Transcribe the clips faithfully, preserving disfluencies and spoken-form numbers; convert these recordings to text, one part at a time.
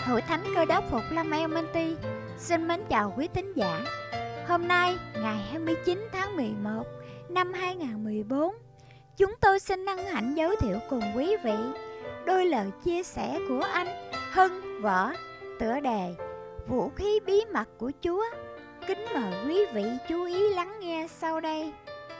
Hội Thánh Cơ Đốc Phục Lâm Almaty xin mến chào quý tín giả. Hôm nay, ngày hai mươi chín tháng mười một năm hai nghìn không trăm mười bốn, chúng tôi xin hân hạnh giới thiệu cùng quý vị đôi lời chia sẻ của anh Hưng Võ, tựa đề Vũ khí bí mật của Chúa. Kính mời quý vị chú ý lắng nghe sau đây.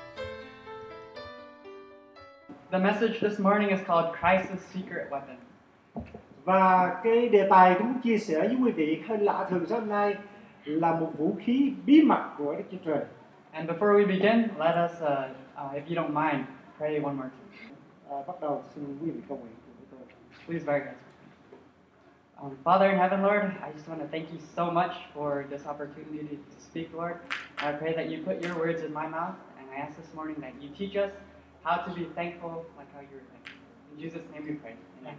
The message this morning is called Christ's Secret Weapon. Và cái đề tài chúng muốn chia sẻ với quý vị hơi lạ thường sáng hôm nay là một vũ khí bí mật của Đức Chúa Trời. And before we begin, let us, uh, uh, if you don't mind, pray one more time. À, bắt đầu xin quý vị cầu nguyện cùng với tôi. Please bow your heads. Um, Father in heaven, Lord, I just want to thank you so much for this opportunity to speak, Lord. I pray that you put your words in my mouth, and I ask this morning that you teach us how to be thankful like how you were thankful. In Jesus' name we pray. Amen.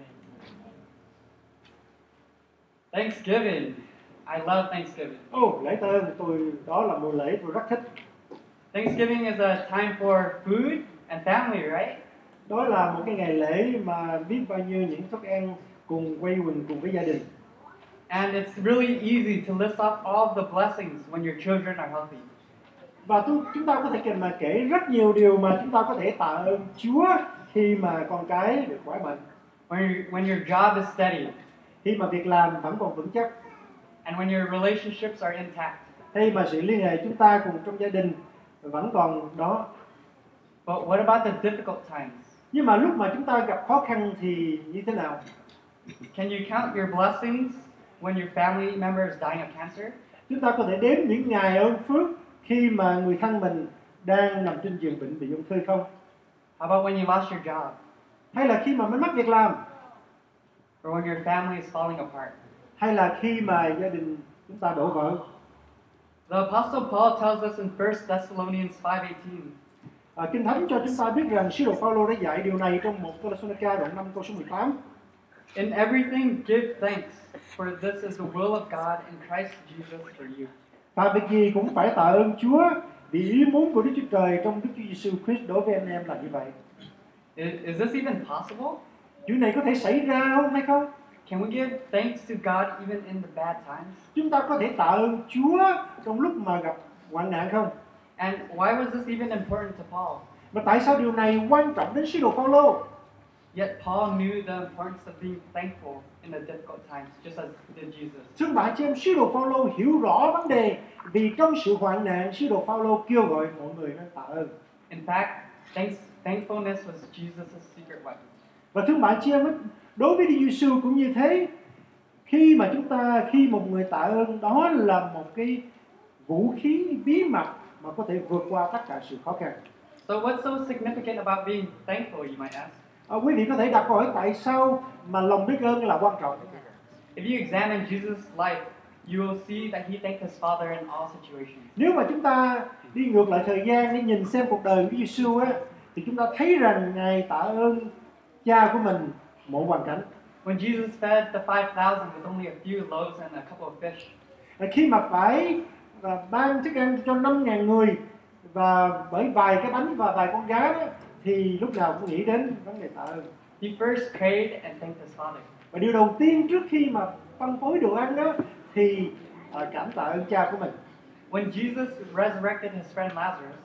Thanksgiving. I love Thanksgiving. Ồ, lễ tạ ơn tôi đó là một lễ tôi rất thích. Thanksgiving is a time for food and family, right? Đó là một cái ngày lễ mà biết bao nhiêu những thức ăn cùng quây quần cùng với gia đình. And it's really easy to list off all the blessings when your children are healthy. Và tu, chúng ta có thể mà kể rất nhiều điều mà chúng ta có thể tạ ơn Chúa khi mà con cái được khỏe mạnh. When, your, when your job is steady. Khi mà việc làm vẫn còn vững chắc. And when your relationships are intact. Khi mà sự liên hệ chúng ta cùng trong gia đình vẫn còn đó. But what about the difficult times? Nhưng mà lúc mà chúng ta gặp khó khăn thì như thế nào? Can you count your blessings when your family member is dying of cancer? Chúng ta có thể đếm những ngày ơn phước khi mà người thân mình đang nằm trên giường bệnh bị ung thư không? How about when you lost your job? Hay là khi mà mới mất việc làm? Or when your family is falling apart? Hay là khi mà gia đình chúng ta đổ vỡ? The Apostle Paul tells us in First Thessalonians five eighteen. À, Kinh Thánh cho chúng ta biết rằng sứ đồ Phaolô đã dạy điều này trong một Thessalonica đoạn năm câu số mười tám. In everything give thanks, for this is the will of God in Christ Jesus for you. Và việc gì cũng phải tạ ơn Chúa, vì ý muốn của Đức Chúa Trời trong Đức Chúa Giêsu Christ đối với anh em là như vậy. Is, is this even possible? Chuyện này có thể xảy ra không hay không? Can we give thanks to God even in the bad times? Chúng ta có thể tạ ơn Chúa trong lúc mà gặp hoạn nạn không? And why was this even important to Paul? Mà tại sao điều này quan trọng đến sứ đồ Phaolô? Yet Paul knew the importance of being thankful in the difficult times, just as did Jesus. Thưa bà chị em, sứ đồ Phaolô hiểu rõ vấn đề, vì trong sự hoạn nạn, sứ đồ Phaolô kêu gọi mọi người nên tạ ơn. In fact, thanks, thankfulness was Jesus' secret weapon. Và thưa bà chị em, đối với Đức Giêsu cũng như thế. Khi mà chúng ta, khi một người tạ ơn, đó là một cái vũ khí bí mật mà có thể vượt qua tất cả sự khó khăn. So what's so significant about being thankful, you might ask? À, quý vị có thể đặt câu hỏi tại sao mà lòng biết ơn là quan trọng. If you examine Jesus' life, you will see that he thanked his Father in all situations. Nếu mà chúng ta đi ngược lại thời gian để nhìn xem cuộc đời của Giêsu á, thì chúng ta thấy rằng Ngài tạ ơn Cha của mình mọi hoàn cảnh. When Jesus fed the five thousand with only a few loaves and a couple of fish. À, khi mà phải và ban thức ăn cho năm ngàn người và bởi vài cái bánh và vài con cá đó, thì lúc nào cũng nghĩ đến vấn đề tạ ơn. He first prayed and thanked his Father. Và điều đầu tiên trước khi mà phân phối đồ ăn đó thì à, cảm tạ ơn Cha của mình. When Jesus resurrected his friend Lazarus,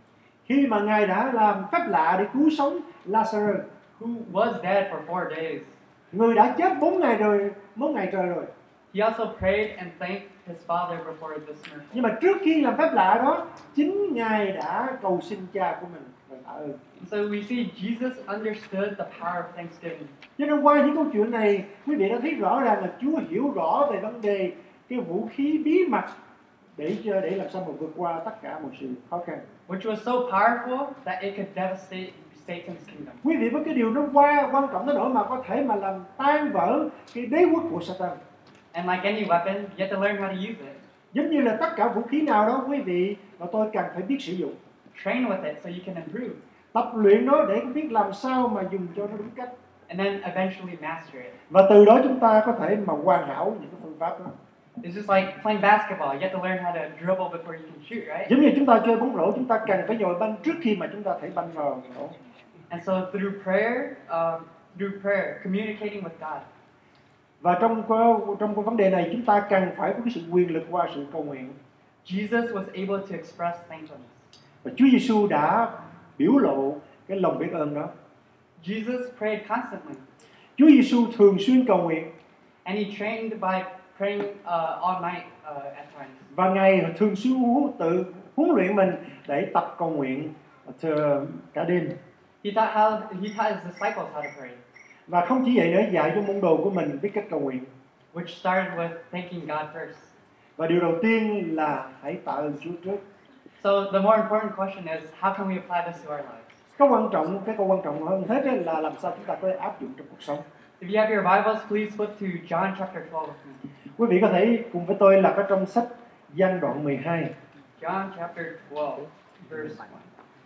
Khi mà Ngài đã làm phép lạ để cứu sống Lazarus, who was dead for four days, người đã chết bốn ngày rồi, bốn ngày trời rồi. he also prayed and thanked his Father before this miracle. Nhưng mà trước khi làm phép lạ đó, chính Ngài đã cầu xin Cha của mình và tạ ơn. So we see Jesus understood the power of thanksgiving. Cho nên qua những câu chuyện này, quý vị đã thấy rõ ràng là Chúa hiểu rõ về vấn đề cái vũ khí bí mật để để làm sao mà vượt qua tất cả mọi sự khó khăn. Which was so powerful that it could devastate Satan's kingdom. Quý vị với cái điều nó qua quan trọng tới nỗi mà có thể mà làm tan vỡ cái đế quốc của Satan. And like any weapon, you have to learn how to use it. Giống như là tất cả vũ khí nào đó, quý vị và tôi cần phải biết sử dụng. Train with it so you can improve. Tập luyện nó để biết làm sao mà dùng cho nó đúng cách. And then eventually master it. Và từ đó chúng ta có thể mà hoàn hảo những cái phương pháp đó. It's just like playing basketball. You have to learn how to dribble before you can shoot, right? Giống như chúng ta chơi bóng rổ, chúng ta cần phải nhồi banh trước khi mà chúng ta thể banh vào rổ. And so through prayer, um, through prayer, communicating with God. Và trong cái, trong cái vấn đề này chúng ta cần phải có cái sự quyền lực qua sự cầu nguyện. Jesus was able to express thankfulness. Và Chúa Giêsu đã biểu lộ cái lòng biết ơn đó. Jesus prayed constantly, Chúa Giêsu thường xuyên cầu nguyện and he trained by praying uh, all night uh, at times. và Ngài thường xuyên huấn- tự huấn luyện mình để tập cầu nguyện từ cả đêm. He taught how he taught his disciples how to pray, Và không chỉ vậy nữa, dạy cho môn đồ của mình biết cách cầu nguyện. which started with thanking God first. Và điều đầu tiên là hãy tạ ơn Chúa trước. So the more important question is, how can we apply this to our lives? Cái quan trọng, cái câu quan trọng hơn hết ấy là làm sao chúng ta có thể áp dụng trong cuộc sống. If you have your Bibles, please flip to John chapter twelve with me. Quý vị có thể cùng với tôi là có trong sách Giăng đoạn mười hai. John chapter twelve, verse one.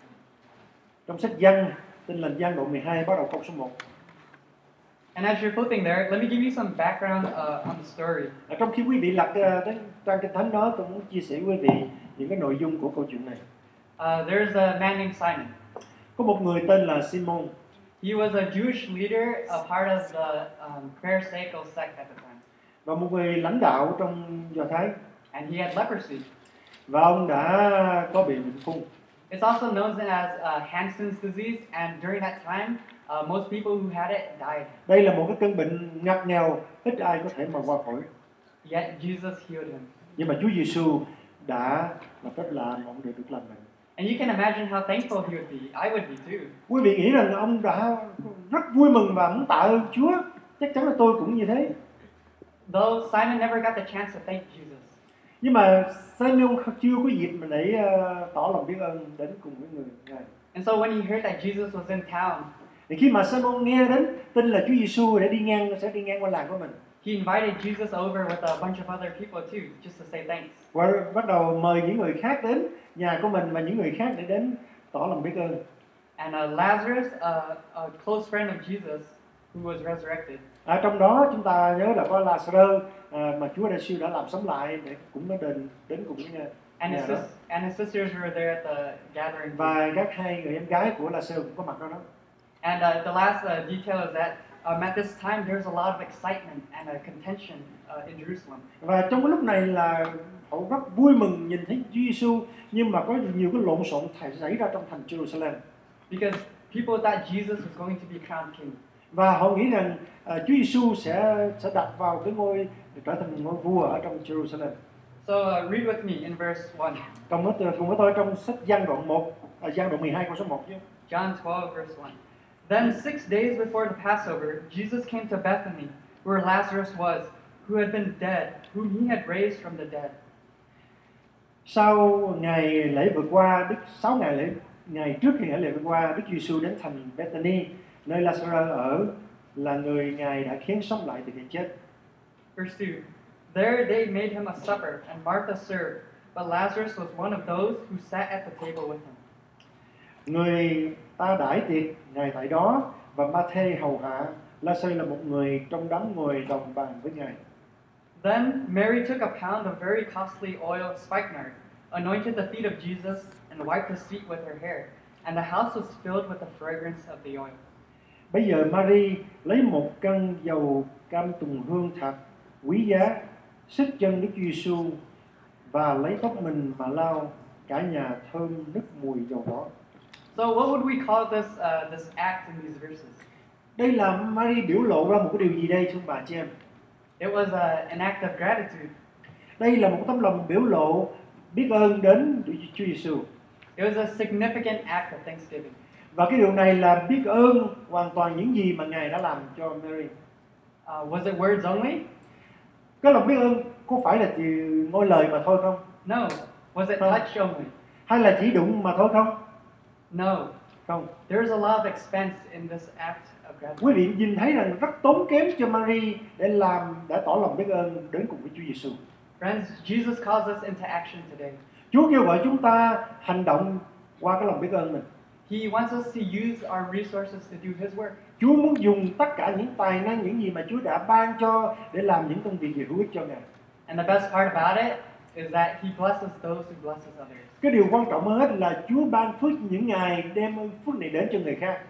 Trong sách Giăng, tên là Giăng đoạn mười hai, bắt đầu câu số một. And as you're flipping there, let me give you some background uh, on the story. Ở trong khi quý vị lật uh, đến trang kinh thánh đó, tôi muốn chia sẻ với quý vị những cái nội dung của câu chuyện này. Uh, there's a man named Simon. Có một người tên là Simon. He was a Jewish leader, a part of the um, Pharisaical sect at the time. Và một người lãnh đạo trong Do Thái. And he had leprosy. Và ông đã có bị bệnh phung. It's also known as uh, Hansen's disease, and during that time, uh, most people who had it died. Đây là một cái cơn bệnh ngặt nghèo, ít ai có thể mà qua khỏi. Yet Jesus healed him. Nhưng mà Chúa Giêsu đã một cách làm ông được được lành bệnh. And you can imagine how thankful he would be. I would be too. Quý vị nghĩ rằng ông đã rất vui mừng và muốn tạ ơn Chúa. Chắc chắn là tôi cũng như thế. Though Simon never got the chance to thank Jesus. Nhưng mà Simon chưa có dịp mà để uh, tỏ lòng biết ơn đến cùng với người Ngài. And so when he heard that Jesus was in town, Thì khi mà Simon nghe đến tin là Chúa Giêsu để đi ngang sẽ đi ngang qua làng của mình, he invited Jesus over with a bunch of other people too, just to say thanks. và bắt đầu mời những người khác đến nhà của mình và những người khác để đến tỏ lòng biết ơn. And uh, Lazarus, uh, a close friend of Jesus, who was resurrected, Ở trong đó chúng ta nhớ là có Lazarus à, mà Chúa Giêsu đã làm sống lại để cũng nó đến đến cùng với nhà, and nhà his, đó. sis- and his sisters were there at the gathering. Và các hai người em gái của Lazarus cũng có mặt đó đó. And uh, the last uh, detail is that um, at this time there's a lot of excitement and uh, contention uh, in Jerusalem. Và trong cái lúc này là họ rất vui mừng nhìn thấy Chúa Giêsu, nhưng mà có nhiều cái lộn xộn xảy ra trong thành Jerusalem. Because people thought Jesus was going to be crowned king. Và họ nghĩ rằng uh, Chúa Giêsu sẽ sẽ đặt vào cái ngôi trở thành ngôi vua ở trong Jerusalem. So uh, read with me in verse one. Cùng với tôi, cùng với tôi trong sách Giăng đoạn một, à, Giăng đoạn mười hai câu số một chứ. John twelve, verse one. Then six days before the Passover, Jesus came to Bethany, where Lazarus was, who had been dead, whom he had raised from the dead. Sau ngày lễ vượt qua, Đức sáu ngày lễ ngày trước khi ngày lễ vượt qua, Đức Giêsu đến thành Bethany, nơi Lazarus ở, là người Ngài đã khiến sống lại từ cái chết. Verse two. There they made him a supper, and Martha served, but Lazarus was one of those who sat at the table with him. Người ta đãi tiệc Ngài tại đó, và Ma-thê hầu hạ. Lazarus là một người trong đám ngồi đồng bàn với Ngài. Then Mary took a pound of very costly oil of spikenard, anointed the feet of Jesus, and wiped his feet with her hair, and the house was filled with the fragrance of the oil. Bây giờ Mary lấy một cân dầu cam tùng hương thật quý giá, xức chân Đức Giêsu và lấy tóc mình mà lau, cả nhà thơm nức mùi dầu đó. So what would we call this uh, this act in these verses? Đây là Mary biểu lộ ra một cái điều gì đây thưa bà chị em? It was uh, an act of gratitude. Đây là một tấm lòng biểu lộ biết ơn đến Chúa Giêsu. It was a significant act of thanksgiving. Và cái điều này là biết ơn hoàn toàn những gì mà Ngài đã làm cho Mary. Uh, was it words only? Cái lòng biết ơn có phải là chỉ ngôi lời mà thôi không? No. Was it Không. touch only? Hay là chỉ đụng mà thôi không? No. Không. There's a lot of expense in this act of gratitude. Quý vị nhìn thấy rằng rất tốn kém cho Mary để làm, để tỏ lòng biết ơn đến cùng với Chúa Giêsu. Friends, Jesus calls us into action today. Chúa kêu gọi chúng ta hành động qua cái lòng biết ơn mình. He wants us to use our resources to do His work. Chúa muốn dùng tất cả những tài năng, những gì mà Chúa đã ban cho để làm những công việc gì hữu ích cho Ngài. And the best part about it is that He blesses those who blesses others. Cái điều quan trọng hơn hết là Chúa ban phước những ngài đem phước này đến cho người khác.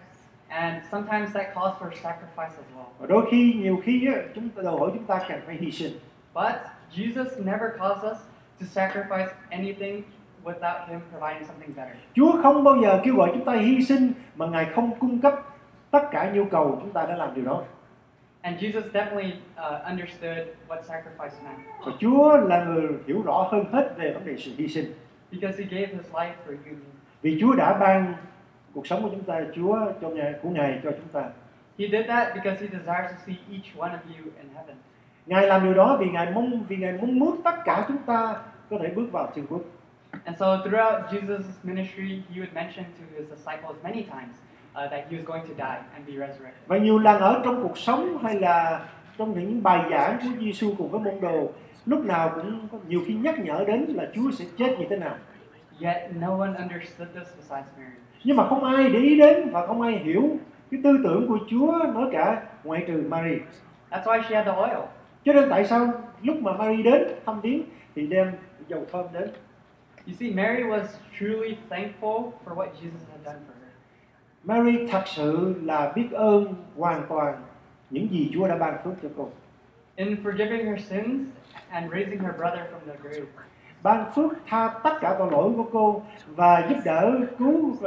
And sometimes that calls for sacrifice as well. Và đôi khi, nhiều khi á, chúng ta đòi hỏi chúng ta cần phải hy sinh. But Jesus never calls us to sacrifice anything without Him providing something better. Chúa không bao giờ kêu gọi chúng ta hy sinh mà Ngài không cung cấp tất cả nhu cầu chúng ta đã làm điều đó. And Jesus definitely uh, understood what sacrifice meant. Và Chúa là người hiểu rõ hơn hết về vấn đề sự hy sinh. Because He gave His life for you and me. Vì Chúa đã ban cuộc sống của chúng ta, Chúa cho Ngài của Ngài cho chúng ta. He did that because He desires to see each one of you in heaven. Ngài làm điều đó vì Ngài mong vì Ngài muốn muốn tất cả chúng ta có thể bước vào thiên quốc. And so throughout Jesus' ministry, He would mention to His disciples many times uh, that He was going to die and be resurrected. Và nhiều lần ở trong cuộc sống hay là trong những bài giảng của Giêsu cùng với môn đồ, lúc nào cũng có nhiều khi nhắc nhở đến là Chúa sẽ chết như thế nào. Yet no one understood this besides Mary. Nhưng mà không ai để ý đến và không ai hiểu cái tư tưởng của Chúa nói cả ngoại trừ Mary. That's why she had the oil. Cho nên tại sao lúc mà Mary đến thăm viếng thì đem dầu thơm đến? You see, Mary was truly thankful for what Jesus had done for her. Mary thật sự là biết ơn hoàn toàn những gì Chúa đã ban phước cho cô. In forgiving her sins and raising her brother from the grave. Ban phước tha tất cả tội lỗi của cô và giúp đỡ cứu uh,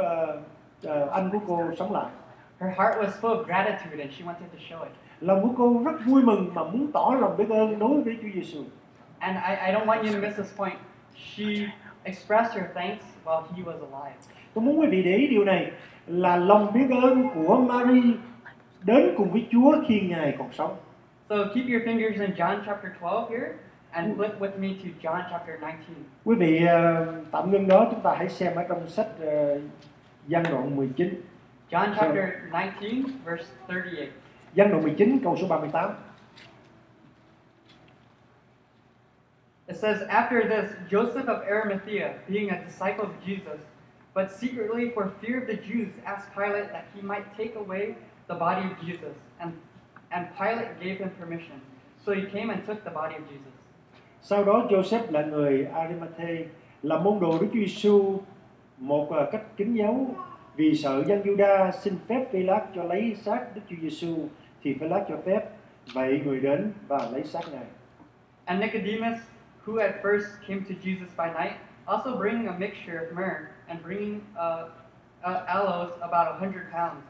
uh, anh của cô sống lại. Her heart was full of gratitude and she wanted to show it. Lòng của cô rất vui mừng mà muốn tỏ lòng biết ơn đối với Chúa Giêsu. And I, I don't want you to miss this point. She expressed her thanks while he was alive. Tôi muốn quý vị để ý điều này là lòng biết ơn của Mary đến cùng với Chúa khi Ngài còn sống. So keep your fingers in John chapter twelve here and flip with me to John chapter nineteen. Quý vị uh, tạm ngưng đó, chúng ta hãy xem ở trong sách uh, Giăng đoạn mười chín. John chapter nineteen verse thirty-eight. Giăng đoạn mười chín câu số ba mươi tám. It says, after this, Joseph of Arimathea, being a disciple of Jesus, but secretly for fear of the Jews, asked Pilate that he might take away the body of Jesus. And, and Pilate gave him permission. So he came and took the body of Jesus. Sau đó Joseph là người Arimathea, là môn đồ Đức Chúa Giêsu, một uh, cách kín dấu, vì sợ dân Giuđa xin phép Phêlát cho lấy xác Đức Chúa Giêsu, thì Phêlát cho phép. Vậy người đến và lấy xác Ngài. And Nicodemus, who at first came to Jesus by night, also bringing a mixture of myrrh and bringing uh, uh, aloes about a hundred pounds.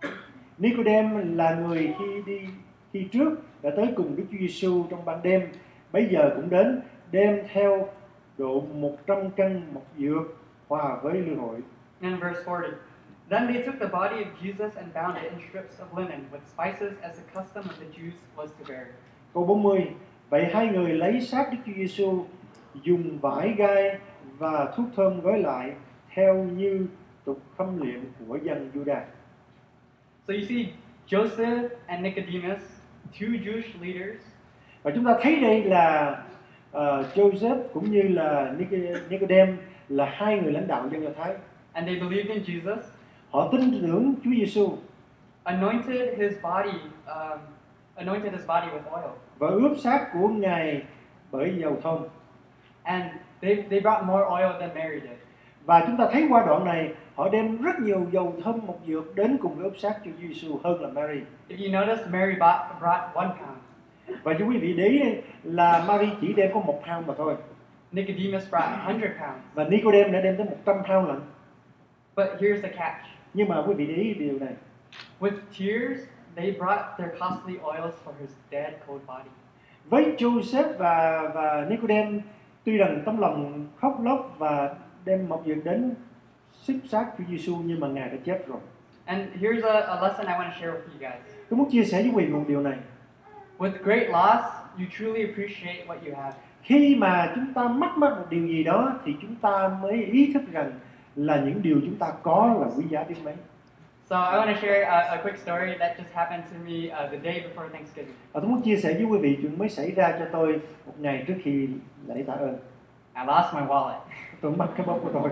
Nicodem là người khi đi khi trước đã tới cùng Đức Chúa Giêsu trong ban đêm, bấy giờ cũng đến đem theo độ một trăm cân mộc dược hòa với lư hội. And verse forty. Then they took the body of Jesus and bound it in strips of linen with spices as the custom of the Jews was to bury. Câu bốn mươi. Vậy hai người lấy xác Đức Chúa Giêsu, dùng vải gai và thuốc thơm gói lại theo như tục khâm liệm của dân Giuđa. So you see, Joseph and Nicodemus, two Jewish leaders, Và chúng ta thấy đây là uh, Joseph cũng như là Nicodem là hai người lãnh đạo dân Do Thái. and they believed in Jesus, Họ tin tưởng Chúa Giêsu anointed his body, um, anointed his body with oil, và ướp xác của Ngài bởi dầu thơm. and they they brought more oil than Mary did. Và chúng ta thấy qua đoạn này họ đem rất nhiều dầu thơm mộc dược đến cùng với ướp xác Chúa Giêsu hơn là Mary. If you notice, Mary bought, brought one pound. Và cho quý vị để ý đây là Mary chỉ đem có một pound mà thôi. Nicodemus brought a hundred pounds. Và Nicodem đã đem tới một trăm pound lận. But here's the catch. Nhưng mà quý vị để ý điều này. With tears, they brought their costly oils for his dead, cold body. Với Joseph và và Nicodem tuy rằng tấm lòng khóc lóc và đem mộc dược đến xếp xác Chúa Giêsu nhưng mà Ngài đã chết rồi. And here's a, a lesson I want to share with you guys. Tôi muốn chia sẻ với quý vị một điều này. With great loss, you truly appreciate what you have. Khi mà chúng ta mất mất một điều gì đó thì chúng ta mới ý thức rằng là những điều chúng ta có là quý giá biết mấy. So I want to share a, a quick story that just happened to me uh, the day before Thanksgiving. Và tôi muốn chia sẻ với quý vị chuyện mới xảy ra cho tôi một ngày trước khi lễ tạ ơn. I lost my wallet. Tôi mất cái bóp của tôi.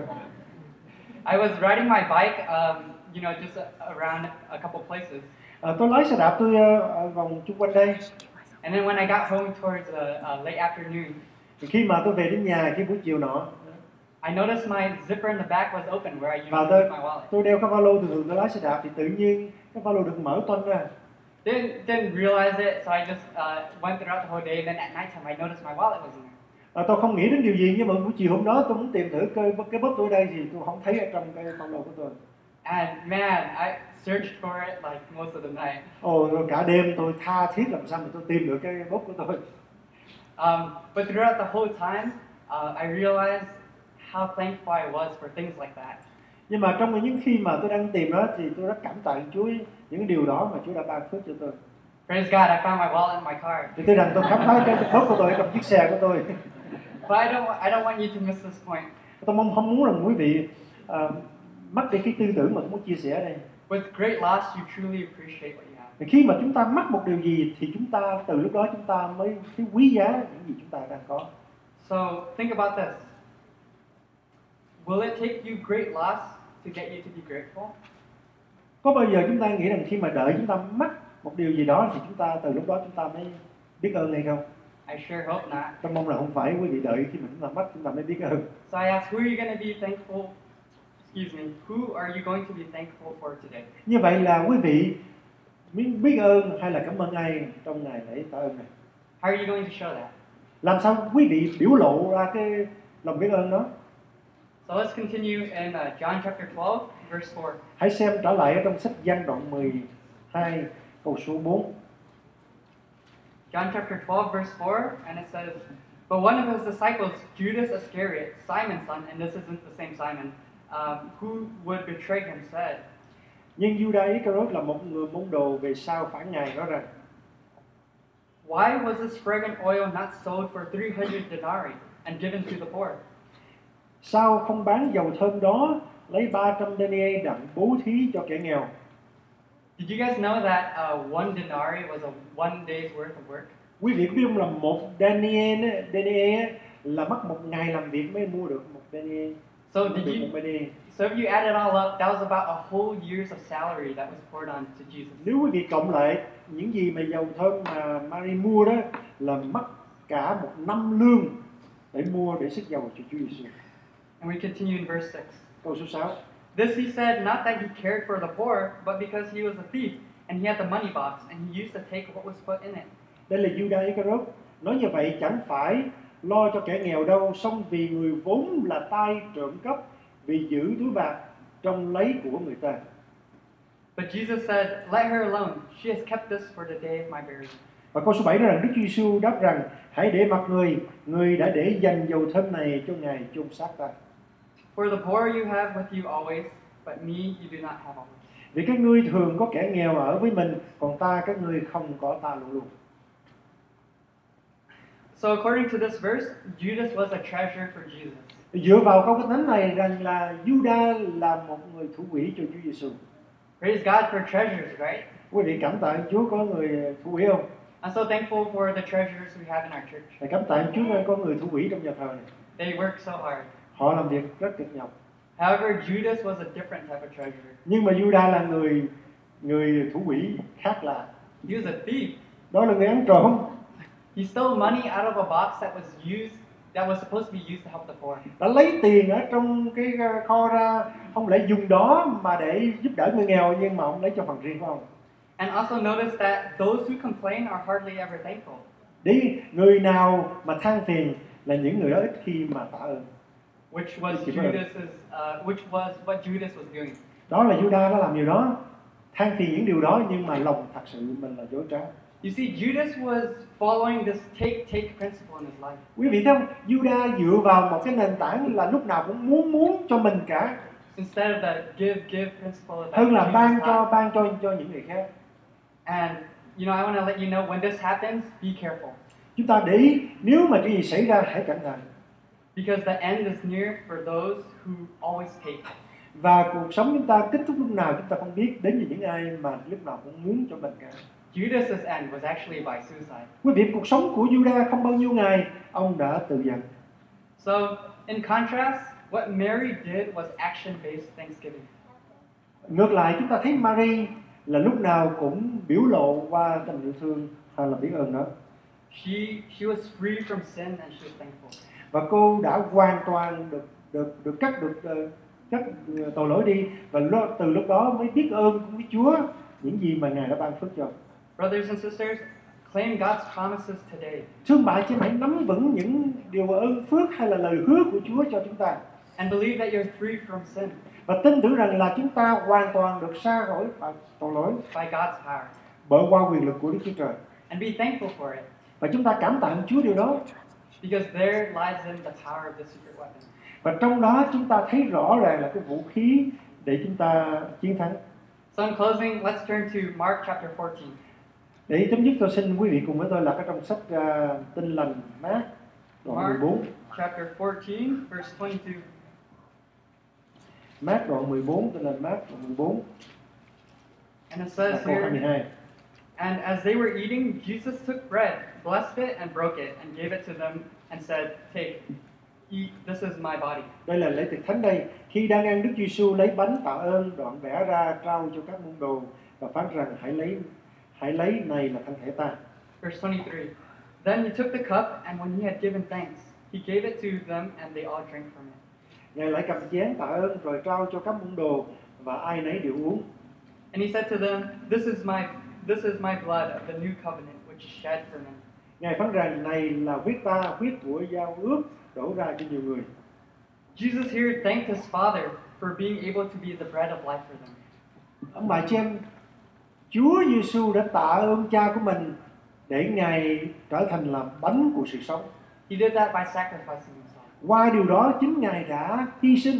I was riding my bike, um, you know, just a, around a couple places. À, tôi lái xe đạp tôi uh, vòng chung quanh đây. And then when I got home towards uh, uh, late afternoon, Thì khi mà tôi về đến nhà cái buổi chiều nọ, I noticed my zipper in the back was open where I Và usually tôi keep my wallet. tôi đeo cái ba lô, thường thường tôi lái xe đạp thì tự nhiên cái ba lô được mở toanh ra. Didn't didn't realize it, so I just uh, went throughout the whole day. And then at nighttime, I noticed my wallet wasn't there. À, tôi không nghĩ đến điều gì, nhưng mà buổi chiều hôm đó tôi muốn tìm thử cái cái bóp tôi ở đây thì tôi không thấy ở trong cái ba lô của tôi. And man, I searched for it like most of the night. Ồ, rồi cả đêm tôi tha thiết làm sao mà tôi tìm được cái bóp của tôi. Um, but throughout the whole time, uh, I realized how thankful I was for things like that. Nhưng mà trong những khi mà tôi đang tìm đó thì tôi rất cảm tạ Chúa những điều đó mà Chúa đã ban phước cho tôi. Praise God, I found my wallet in my car. Thì tôi rằng tôi khám phá cái bóp của tôi ở trong chiếc xe của tôi. But I don't, I don't want you to miss this point. Tôi mong không muốn rằng quý vị uh, mất đi cái tư tưởng mà tôi muốn chia sẻ ở đây. With great loss, you truly appreciate what you have. Thì khi mà chúng ta mất một điều gì thì chúng ta từ lúc đó chúng ta mới thấy quý giá những gì chúng ta đang có. So think about this. Will it take you great loss to get you to be grateful? Có bao giờ chúng ta nghĩ rằng khi mà đợi chúng ta mất một điều gì đó thì chúng ta từ lúc đó chúng ta mới biết ơn hay không? I sure hope not. Tôi mong là không phải quý vị đợi khi mà chúng ta mất chúng ta mới biết ơn. So I asked, who are you going to be thankful? Excuse me. Who are you going to be thankful for today? Như vậy là quý vị biết biết ơn hay là cảm ơn ai trong ngày lễ tạ ơn này? How are you going to show that? Làm sao quý vị biểu lộ ra cái lòng biết ơn đó? So let's continue in uh, John chapter twelve, verse four. Hãy xem trở lại ở trong sách Giăng đoạn mười hai câu số bốn. John chapter twelve, verse four, and it says, "But one of his disciples, Judas Iscariot, Simon's son," and this isn't the same Simon, um, who would betray him, said, Nhưng Judas Iscariot là một người môn đồ về sau phản ngài nói rằng: "Why was this fragrant oil not sold for three hundred denarii and given to the poor?" Sao không bán dầu thơm đó lấy ba trăm denier đặng bố thí cho kẻ nghèo? Did you guys know that uh, one denarii was a one day's worth of work? Quý vị có biết không là một denier denier là mất một ngày làm việc mới mua được một denier. So Mua did được you? một denier. So if you add it all up, that was about a whole year's of salary that was poured on to Jesus. Nếu quý vị cộng lại những gì mà dầu thơm mà Mary mua đó là mất cả một năm lương để mua để sức dầu cho Chúa Giêsu. And we continue in verse six. Câu số sáu. This he said not that he cared for the poor, but because he was a thief, and he had the money box, and he used to take what was put in it. Đây là Judas Iscariot. Nói như vậy chẳng phải lo cho kẻ nghèo đâu, song vì người vốn là tay trộm cắp, vì giữ túi bạc trong lấy của người ta. But Jesus said, "Let her alone. She has kept this for the day of my burial." Và câu số bảy nói rằng Đức Chúa Giêsu đáp rằng: hãy để mặc người, người đã để dành dầu thơm này cho ngày chôn xác ta. For the poor you have with you always, but me you do not have always. Vì các ngươi thường có kẻ nghèo ở với mình, còn ta các ngươi không có ta luôn luôn. So according to this verse, Judas was a treasure for Jesus. Dựa vào câu kinh thánh này rằng là Judas là một người thủ quỹ cho Chúa Giêsu. Praise God for treasures, right? Quý vị cảm tạ Chúa có người thủ quỹ không? I'm so thankful for the treasures we have in our church. Thầy cảm tạ Chúa nên có người thủ quỹ trong nhà thờ này. They work so hard. Họ làm việc rất cực nhọc. However, Judas was a different type of treasure. Nhưng mà Judas là người người thủ quỹ khác lạ. He was a thief. Đó là người ăn trộm. He stole money out of a box that was used, that was supposed to be used to help the poor. Đã lấy tiền ở trong cái kho ra, không lẽ dùng đó mà để giúp đỡ người nghèo, nhưng mà ông lấy cho phần riêng của ông. And also notice that those who complain are hardly ever thankful. Đi, người nào mà than phiền là những người đó ít khi mà tạ ơn. Which was Thank you, brother. Judas's, uh, which was what Judas was doing. Đó là Judas đã làm điều đó, than phiền những điều đó, nhưng mà lòng thật sự mình là dối trá. You see, Judas was following this take-take principle in his life. Quý vị thấy không? Judas dựa vào một cái nền tảng là lúc nào cũng muốn muốn cho mình cả, Instead of the give-give principle that hơn là Jesus ban had. cho ban cho cho những người khác. And you know, I want to let you know when this happens, be careful, Chúng ta để ý, nếu mà cái gì xảy ra hãy cẩn thận. because the end is near for those who always take. Và cuộc sống chúng ta kết thúc lúc nào chúng ta không biết, đến với những ai mà lúc nào cũng muốn cho mình cả. Judas's end was actually by suicide. Quý vị, cuộc sống của Judas không bao nhiêu ngày ông đã tự giận. So, in contrast, what Mary did was action-based thanksgiving. Ngược lại, chúng ta thấy Mary là lúc nào cũng biểu lộ qua tình yêu thương hay là biết ơn đó. She she was free from sin and she was thankful. Và cô đã hoàn toàn được được được cắt được uh, cắt uh, tội lỗi đi, và lo, từ lúc đó mới biết ơn với Chúa những gì mà Ngài đã ban phước cho. Brothers and sisters, claim God's promises today. Thương bạn chị em hãy nắm vững những điều ơn phước hay là lời hứa của Chúa cho chúng ta. And believe that you're free from sin. Và tin tưởng rằng là chúng ta hoàn toàn được sa khỏi tội lỗi by God's power. bởi qua quyền lực của Đức Chúa Trời. And be thankful for it. Và chúng ta cảm tạ Chúa điều đó. Because there lies in the power of the secret weapon. Và trong đó chúng ta thấy rõ ràng là cái vũ khí để chúng ta chiến thắng. So in closing, let's turn to Mark chapter fourteen. Để chấm dứt, tôi xin quý vị cùng với tôi là cái trong sách uh, Tin lành Mát đoạn Mark mười bốn. chapter fourteen, verse twenty-two. Mát đoạn mười bốn, Tin lành Mát đoạn mười bốn. And it says Câu hai mươi here, hai. and as they were eating, Jesus took bread, blessed it, and broke it, and gave it to them, and said, "Take, eat. This is my body." Đây là lễ tiệc thánh đây. Khi đang ăn, Đức Giêsu lấy bánh tạ ơn, đoạn bẻ ra trao cho các môn đồ và phán rằng hãy lấy, hãy lấy này là thân thể ta. Verse twenty-three. Then he took the cup, and when he had given thanks, he gave it to them, and they all drank from it. Ngài lại cầm chén tạ ơn rồi trao cho các môn đồ và ai nấy đều uống. And he said to them, "This is my this is my blood of the new covenant, which is shed for many." Ngài phán rằng này là huyết ta, huyết của giao ước đổ ra cho nhiều người. Jesus here thanked his Father for being able to be the bread of life for them. Ông bà chị em, Chúa Giêsu đã tạ ơn Cha của mình để Ngài trở thành là bánh của sự sống. He did that by sacrificing himself. Qua điều đó chính Ngài đã hy sinh.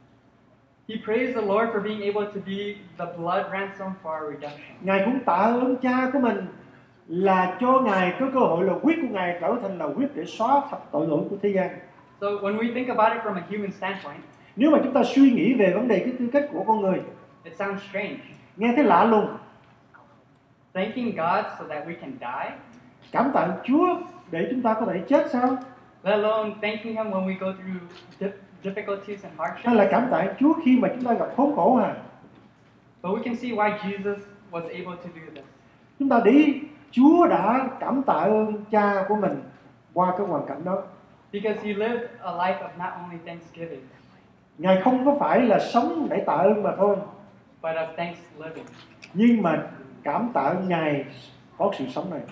He praised the Lord for being able to be the blood ransom for our redemption. Ngài cũng tạ ơn Cha của mình là cho Ngài có cơ hội là huyết của Ngài trở thành là huyết để xóa sạch tội lỗi của thế gian. So when we think about it from a human standpoint, Nếu mà chúng ta suy nghĩ về vấn đề cái tư cách của con người, it sounds strange. nghe thấy lạ lùng. Thanking God so that we can die, Cảm tạ Chúa để chúng ta có thể chết sao? let alone thanking Him when we go through dif- difficulties and Hay hardships. là cảm tạ Chúa khi mà chúng ta gặp khốn khổ hả? But we can see why Jesus was able to do this. Chúng ta đi, Chúa đã cảm tạ ơn Cha của mình qua cái hoàn cảnh đó. Because He lived a life of not only thanksgiving, Ngài không có phải là sống để tạ ơn mà thôi, but of thanks living. nhưng mà cảm tạ ơn Ngài có sự sống này.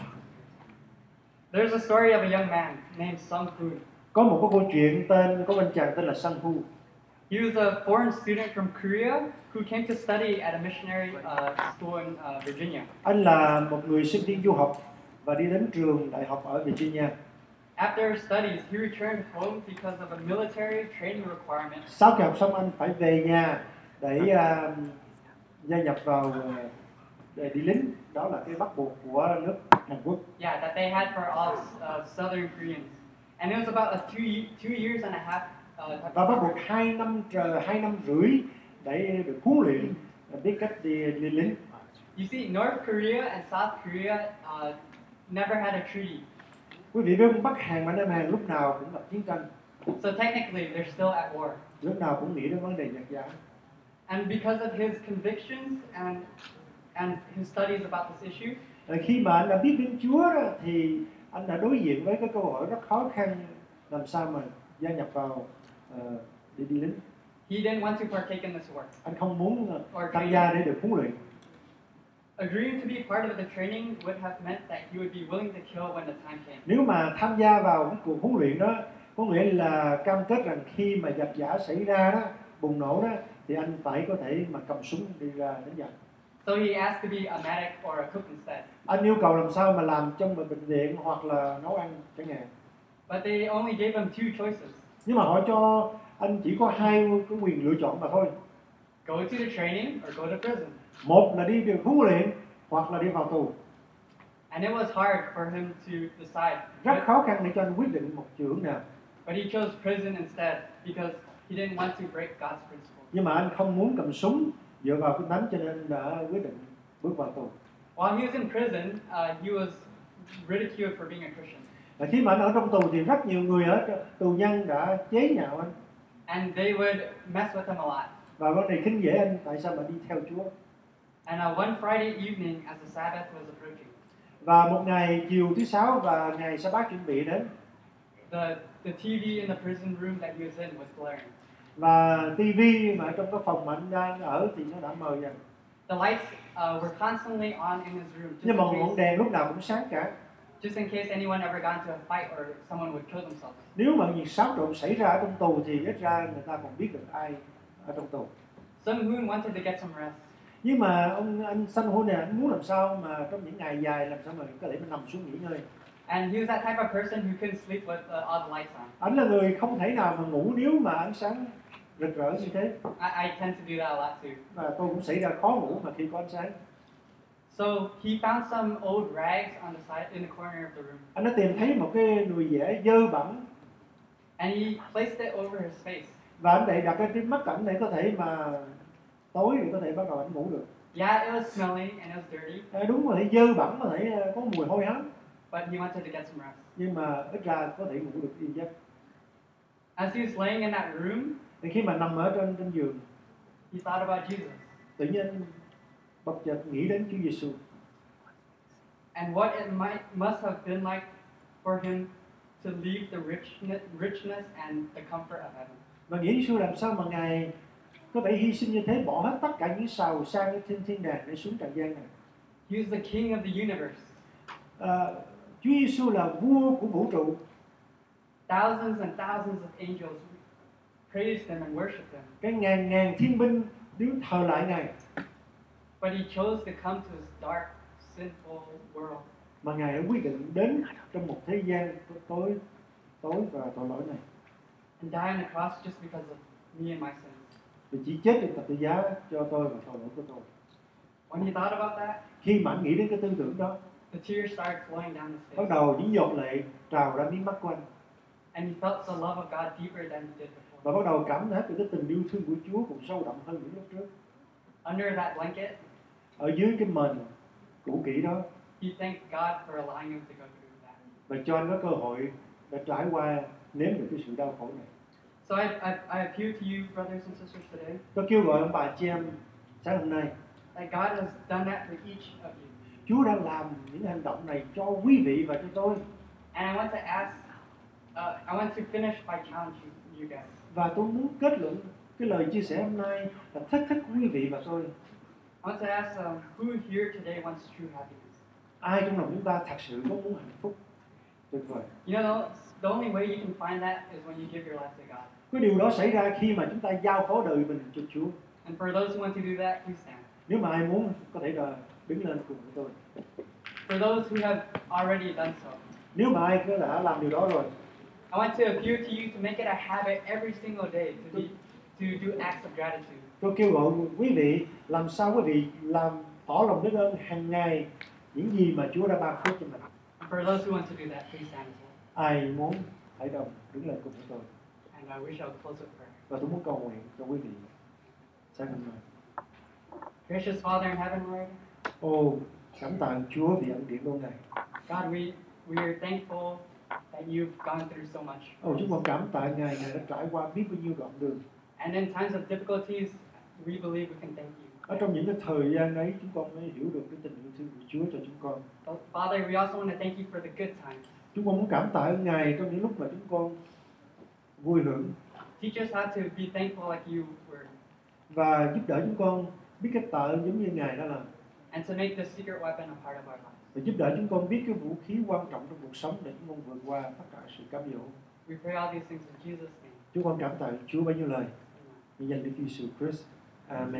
There's a story of a young man named Sung Hoon. Có một cái câu chuyện tên có anh chàng tên là Sung Hu. He was a foreign student from Korea who came to study at a missionary uh, school in uh, Virginia. Anh là một người sinh viên du học và đi đến trường đại học ở Virginia. After his studies, he returned home because of a military training requirement. Sau khi học xong anh phải về nhà để uh, gia nhập vào uh, để đi lính. Đó là cái bắt buộc của nước Hàn Quốc. Yeah, that they had for all uh, Southern Koreans. And it was about a two, ye- two years and a half. Uh, Và bắt buộc hai năm trời, hai năm rưỡi để được huấn luyện biết cách đi, đi lính. You see, North Korea and South Korea uh, never had a treaty. Quý vị biết không, Bắc Hàn và Nam Hàn lúc nào cũng gặp chiến tranh, So technically, they're still at war. lúc nào cũng nghĩ đến vấn đề giặc giã. And because of his convictions and and his studies about this issue, Rồi khi mà anh đã biết đến Chúa đó, thì anh đã đối diện với cái câu hỏi rất khó khăn làm sao mà gia nhập vào uh, để đi lính. he didn't want to partake in this work. Anh không muốn uh, Or tham training. gia để được huấn luyện. Agreeing to be part of the training would have meant that he would be willing to kill when the time came. Nếu mà tham gia vào cái cuộc huấn luyện đó, có nghĩa là cam kết rằng khi mà giặc giã xảy ra đó, bùng nổ đó, thì anh phải có thể mà cầm súng đi ra đánh giặc. So he asked to be a medic or a cook instead. Anh yêu cầu làm sao mà làm trong một bệnh viện hoặc là nấu ăn chẳng hạn. But they only gave him two choices. Nhưng mà họ cho anh chỉ có hai cái quyền lựa chọn mà thôi. Go to the training or go to prison. Một là đi được huấn luyện hoặc là đi vào tù. And it was hard for him to decide. Rất But, khó khăn để cho anh quyết định một chiều hướng nào. but he chose prison instead because he didn't want to break God's principles. Nhưng mà anh không muốn cầm súng dựa vào cái nắm cho nên đã quyết định bước vào tù. While he was in prison, uh, he was ridiculed for being a Christian. Và khi mà anh ở trong tù thì rất nhiều người ở tù nhân đã chế nhạo anh And they would mess with him a lot. và vấn đề khinh dễ anh tại sao mà đi theo Chúa. And uh, one Friday evening, as the Sabbath was approaching, Và một ngày chiều thứ sáu và ngày sa bát chuẩn bị đến, the the T V in the prison room that he was in was glaring. Và tivi mà trong cái phòng mà anh đang ở thì nó đã mờ dần. The lights uh, were constantly on in his room, just Nhưng mà in ngọn case, đèn lúc nào cũng sáng cả. just in case anyone ever got into a fight or someone would kill themselves. Nếu mà việc xáo trộn xảy ra ở trong tù thì ít ra người ta còn biết được ai ở trong tù. Sun Hoon wanted to get some rest. Nhưng mà ông anh Sun Hoon này anh muốn làm sao mà trong những ngày dài làm sao mà có thể mà nằm xuống nghỉ ngơi. And he was that type of person who couldn't sleep with uh, all the lights on. Anh là người không thể nào mà ngủ nếu mà ánh sáng rực rỡ như thế. I, I tend to do that a lot too. Và tôi cũng xảy ra khó ngủ mà khi có ánh sáng. So he found some old rags on the side in the corner of the room, Anh đã tìm thấy một cái nồi dẻ dơ bẩn and he placed it over his face. và anh này đặt cái trên mắt ảnh để có thể mà tối thì có thể bắt đầu anh ngủ được. Yeah, it was smelly and it was dirty, À, đúng rồi, dơ bẩn có thể có mùi hôi hám, but he wanted to get some rest. nhưng mà ít ra có thể ngủ được yên giấc. As he was laying in that room, Thì khi mà nằm ở trên trên giường, he thought about Jesus tự nhiên bất chợt nghĩ đến Chúa Giêsu and what it might must have been like for him to leave the richness, richness and the comfort of heaven. và nghĩ Giêsu làm sao mà ngài có thể hy sinh như thế, bỏ hết tất cả những giàu sang ở trên thiên đàng để xuống trần gian này. He was the king of the universe. À, Chúa Giêsu là vua của vũ trụ. Thousands and thousands of angels praised him and worshipped him. Cái ngàn ngàn thiên binh đứng thờ lại ngài, But he chose to come to this dark, sinful world. mà ngài đã quyết định đến trong một thế gian tối tối và tội lỗi này, And die on the cross just because of me and my sins. vì chỉ chết trên thập tự giá cho tôi và tội lỗi của tôi. When he thought about that, Khi mà anh nghĩ đến cái tư tưởng đó, the tears started flowing down his bắt face. đầu những giọt lệ trào ra mí mắt của anh, And he felt the love of God deeper than he did before. và bắt đầu cảm thấy được cái tình yêu thương của Chúa cũng sâu đậm hơn những lúc trước. Under that blanket, Ở dưới cái mền cũ kỹ đó, he thanked God for allowing him to go through that. và cho anh có cơ hội để trải qua nếm được cái sự đau khổ này. So I, I, I appeal to you, brothers and sisters, today, Tôi kêu gọi ông bà chị em sáng hôm nay, that God has done that for each of you. Chúa đã làm những hành động này cho quý vị và cho tôi. And I want to ask, uh, I want to finish by challenging you guys. Và tôi muốn kết luận cái lời chia sẻ hôm nay là thách thức quý vị và tôi. I want to ask, um, who here today wants true happiness? Ai trong lòng chúng ta thật sự có muốn hạnh phúc tuyệt vời? You know, the only way you can find that is when you give your life to God. Cái điều đó xảy ra khi mà chúng ta giao phó đời mình cho Chúa. And for those who want to do that, please stand. Nếu mà ai muốn có thể đờ- đứng lên cùng với tôi. For those who have already done so, Nếu mà ai đã làm điều đó rồi, I want to appeal to you to make it a habit every single day to be to do acts of gratitude. tôi kêu gọi quý vị làm sao quý vị làm tỏ lòng biết ơn hàng ngày những gì mà Chúa đã ban phước cho mình. And for those who want to do that, please stand as well. Ai muốn hãy đồng đứng lên cùng với tôi. And I wish I would close with prayer. Và tôi muốn cầu nguyện cho quý vị sáng hôm nay. Gracious Father in heaven, Lord, Ô, cảm tạ Chúa vì ân điển của Ngài. God, we, we are thankful that you've gone through so much. Ồ, chúng con cảm tạ Ngài, Ngài đã trải qua biết bao nhiêu đoạn đường. And in times of difficulties, we believe we can thank you. Ở trong những cái thời gian ấy, chúng con mới hiểu được cái tình yêu thương của Chúa cho chúng con. But Father, we also want to thank you for the good times. Chúng con muốn cảm tạ ơn Ngài trong những lúc mà chúng con vui hưởng Teach us how to be thankful like you were, và giúp đỡ chúng con biết cách tạ ơn giống như Ngài đã làm. and to make the secret weapon a part of our lives. Và giúp đỡ chúng con biết cái vũ khí quan trọng trong cuộc sống để chúng con vượt qua tất cả sự cám dỗ. We pray all these things in Jesus' name. Chúng con cảm tạ Chúa bấy nhiêu lời. Amen. Nhân danh Đức Giêsu Christ. Amen.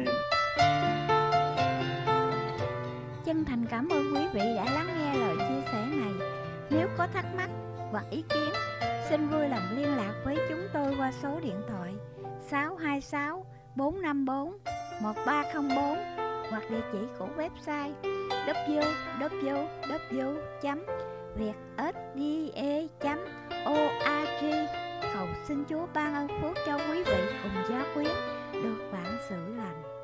Chân thành cảm ơn quý vị đã lắng nghe lời chia sẻ này. Nếu có thắc mắc hoặc ý kiến, xin vui lòng liên lạc với chúng tôi qua số điện thoại sáu hai sáu bốn năm bốn một ba không bốn hoặc địa chỉ của website w w w chấm việt s d a chấm org. Cầu xin Chúa ban ơn phước cho quý vị cùng giáo quyến được vạn sự lành.